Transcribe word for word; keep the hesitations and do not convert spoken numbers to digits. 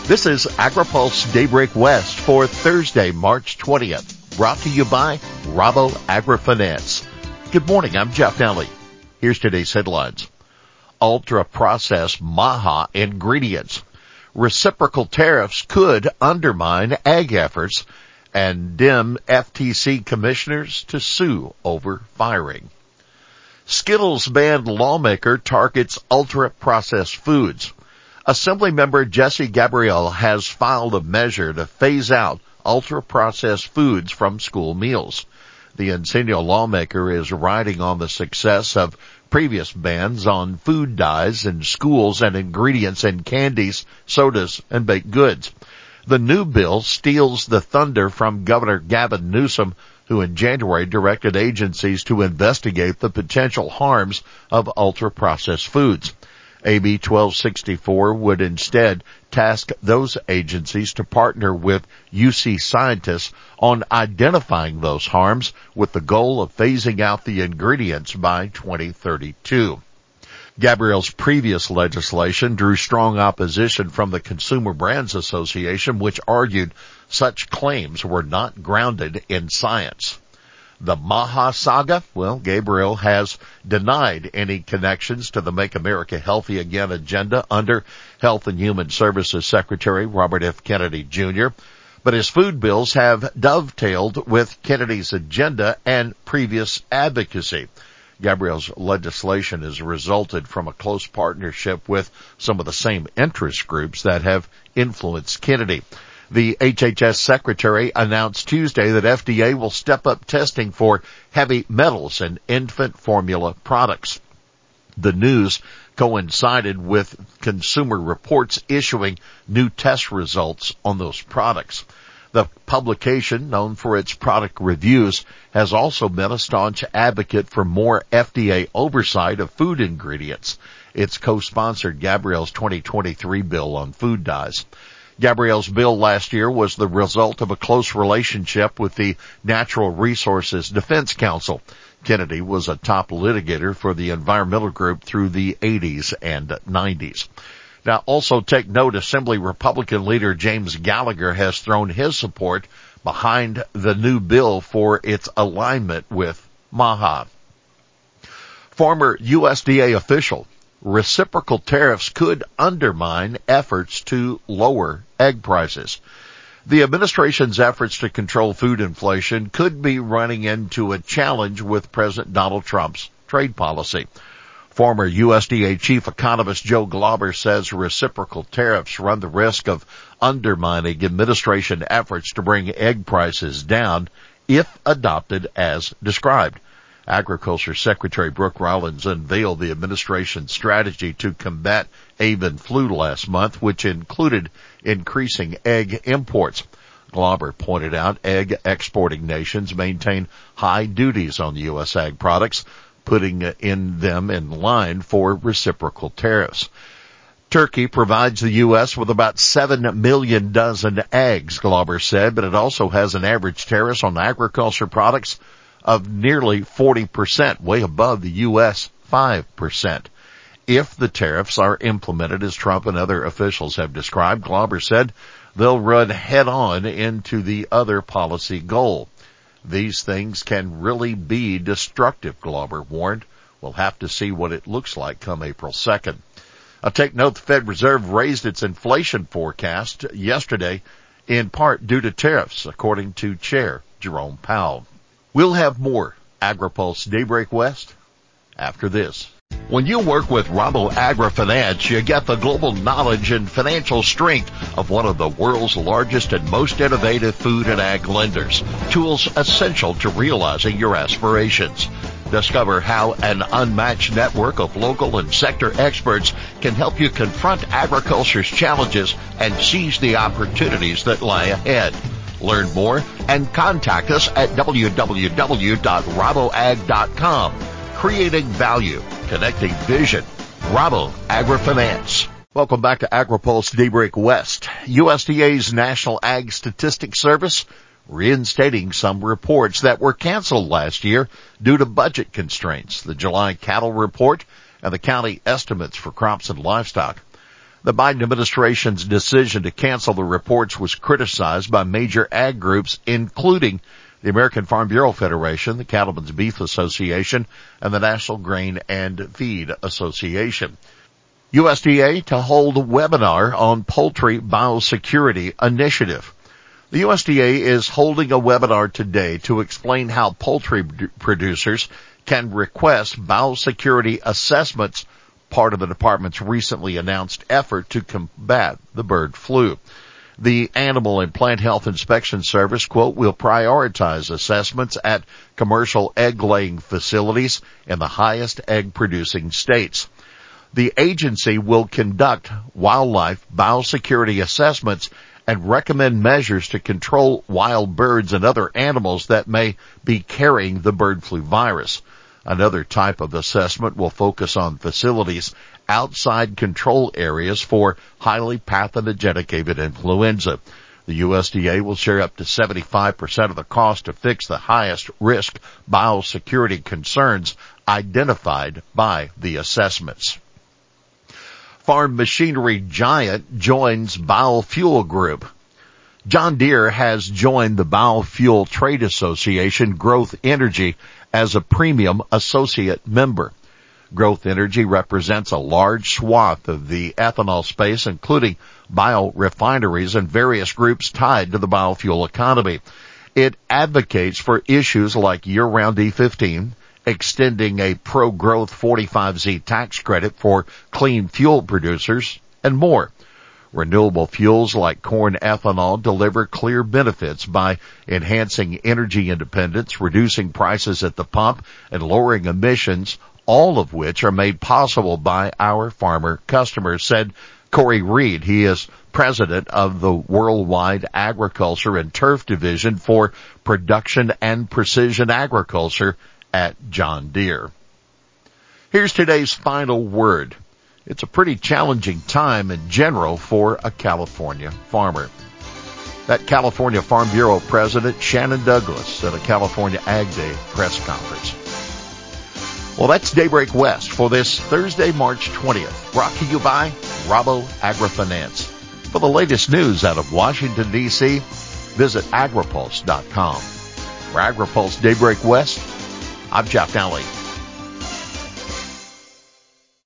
This is AgriPulse Daybreak West for Thursday, March twentieth, brought to you by Rabo AgriFinance. Good morning, I'm Jeff Nally. Here's today's headlines. Ultra-processed MAHA ingredients. Reciprocal tariffs could undermine ag efforts, and D I M F T C commissioners to sue over firing. Skittles banned lawmaker targets ultra-processed foods. Assemblymember Jesse Gabriel has filed a measure to phase out ultra-processed foods from school meals. The Encino lawmaker is riding on the success of previous bans on food dyes in schools and ingredients in candies, sodas, and baked goods. The new bill steals the thunder from Governor Gavin Newsom, who in January directed agencies to investigate the potential harms of ultra-processed foods. A B twelve sixty-four would instead task those agencies to partner with U C scientists on identifying those harms with the goal of phasing out the ingredients by twenty thirty-two. Gabriel's previous legislation drew strong opposition from the Consumer Brands Association, which argued such claims were not grounded in science. The MAHA saga? Well, Gabriel has denied any connections to the Make America Healthy Again agenda under Health and Human Services Secretary Robert F. Kennedy Junior, but his food bills have dovetailed with Kennedy's agenda and previous advocacy. Gabriel's legislation has resulted from a close partnership with some of the same interest groups that have influenced Kennedy. The H H S Secretary announced Tuesday that F D A will step up testing for heavy metals in infant formula products. The news coincided with Consumer Reports issuing new test results on those products. The publication, known for its product reviews, has also been a staunch advocate for more F D A oversight of food ingredients. It's co-sponsored Gabriel's twenty twenty-three bill on food dyes. Gabriel's bill last year was the result of a close relationship with the Natural Resources Defense Council. Kennedy was a top litigator for the environmental group through the eighties and nineties. Now, also take note, Assembly Republican leader James Gallagher has thrown his support behind the new bill for its alignment with MAHA. Former U S D A official: reciprocal tariffs could undermine efforts to lower egg prices. The administration's efforts to control food inflation could be running into a challenge with President Donald Trump's trade policy. Former U S D A chief economist Joe Glauber says reciprocal tariffs run the risk of undermining administration efforts to bring egg prices down if adopted as described. Agriculture Secretary Brooke Rollins unveiled the administration's strategy to combat avian flu last month, which included increasing egg imports. Glauber pointed out egg exporting nations maintain high duties on U S ag products, putting in them in line for reciprocal tariffs. Turkey provides the U S with about seven million dozen eggs, Glauber said, but it also has an average tariff on agriculture products of nearly forty percent, way above the U S five percent. If the tariffs are implemented as Trump and other officials have described, Glauber said, they'll run head-on into the other policy goal. These things can really be destructive, Glauber warned. We'll have to see what it looks like come April second. I'll take note the Fed Reserve raised its inflation forecast yesterday, in part due to tariffs, according to Chair Jerome Powell. We'll have more AgriPulse Daybreak West after this. When you work with Rabo AgriFinance, you get the global knowledge and financial strength of one of the world's largest and most innovative food and ag lenders. Tools essential to realizing your aspirations. Discover how an unmatched network of local and sector experts can help you confront agriculture's challenges and seize the opportunities that lie ahead. Learn more and contact us at w w w dot rabo ag dot com. Creating value, connecting vision. Rabo AgriFinance. Welcome back to AgriPulse Daybreak West. U S D A's National Ag Statistics Service reinstating some reports that were canceled last year due to budget constraints. The July cattle report and the county estimates for crops and livestock. The Biden administration's decision to cancel the reports was criticized by major ag groups, including the American Farm Bureau Federation, the Cattlemen's Beef Association, and the National Grain and Feed Association. U S D A to hold a webinar on poultry biosecurity initiative. The U S D A is holding a webinar today to explain how poultry producers can request biosecurity assessments, part of the department's recently announced effort to combat the bird flu. The Animal and Plant Health Inspection Service, quote, will prioritize assessments at commercial egg-laying facilities in the highest egg-producing states. The agency will conduct wildlife biosecurity assessments and recommend measures to control wild birds and other animals that may be carrying the bird flu virus. Another type of assessment will focus on facilities outside control areas for highly pathogenic avian influenza. The U S D A will share up to seventy-five percent of the cost to fix the highest risk biosecurity concerns identified by the assessments. Farm machinery giant joins biofuel group. John Deere has joined the Biofuel Trade Association Growth Energy as a premium associate member. Growth Energy represents a large swath of the ethanol space, including biorefineries and various groups tied to the biofuel economy. It advocates for issues like year-round E fifteen, extending a pro-growth forty-five Z tax credit for clean fuel producers, and more. Renewable fuels like corn ethanol deliver clear benefits by enhancing energy independence, reducing prices at the pump, and lowering emissions, all of which are made possible by our farmer customers, said Corey Reed. He is president of the Worldwide Agriculture and Turf Division for Production and Precision Agriculture at John Deere. Here's today's final word. It's a pretty challenging time in general for a California farmer. That California Farm Bureau President Shannon Douglas at a California Ag Day press conference. Well, that's Daybreak West for this Thursday, March twentieth, brought to you by Rabo AgriFinance. For the latest news out of Washington, D C, visit agripulse dot com. For AgriPulse Daybreak West, I'm Jeff Nally.